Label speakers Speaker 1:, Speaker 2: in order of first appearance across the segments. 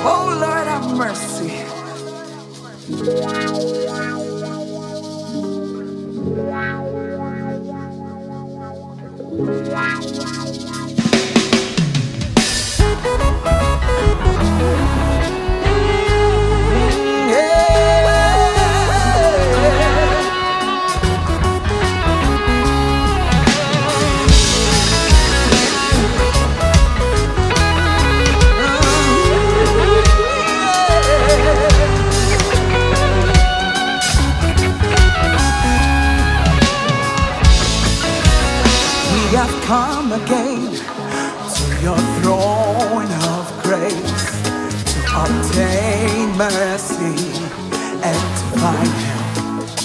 Speaker 1: Oh Lord, have mercy. We have come again to your throne of grace to obtain mercy and to find help.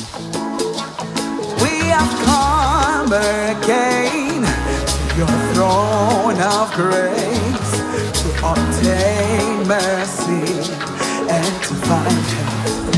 Speaker 1: We have come again to your throne of grace to obtain mercy and to find help.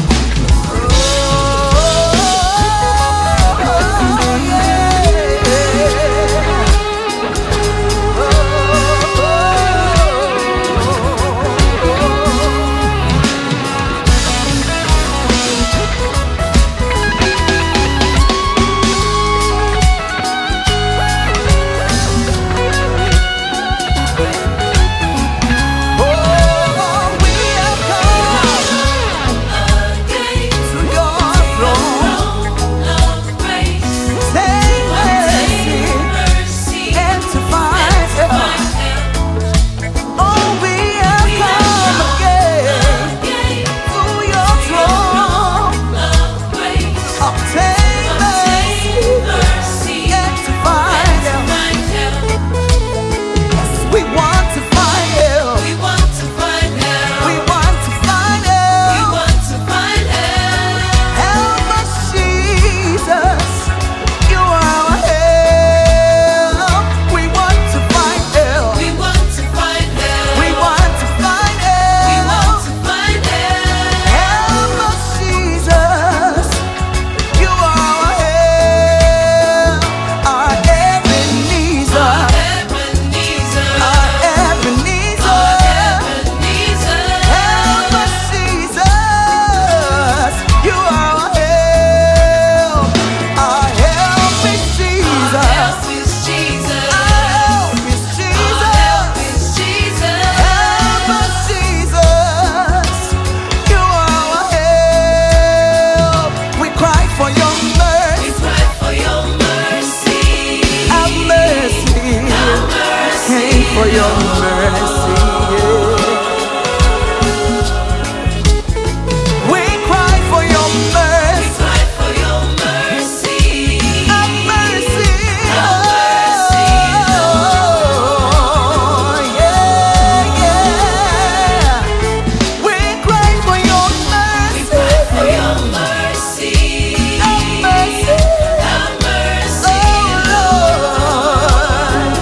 Speaker 1: For your mercy, we cry for your mercy. Have mercy, oh, yeah, yeah. We cry for your mercy. Have mercy, oh Lord.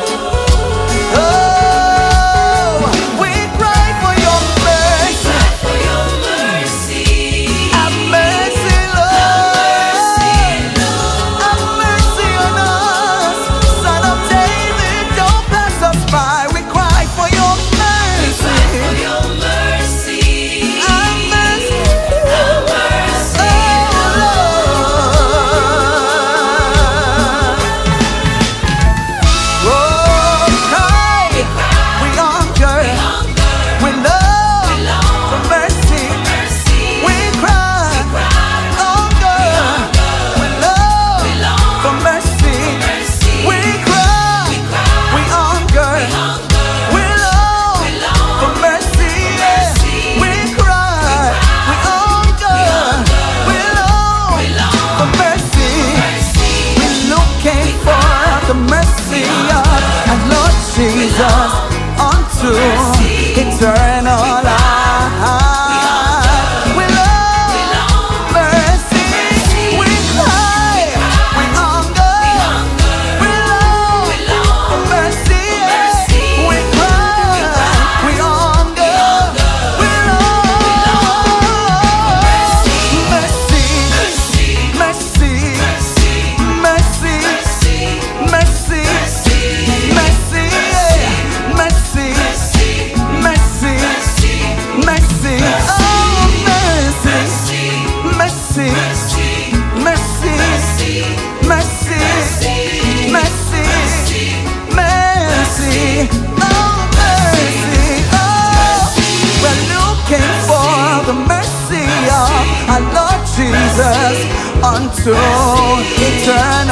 Speaker 1: Jesus unto eternal life. We love mercy. We cry. We hunger. We love mercy. We cry. We hunger. We love mercy. Mercy. Mercy. Mercy. Mercy. unto eternal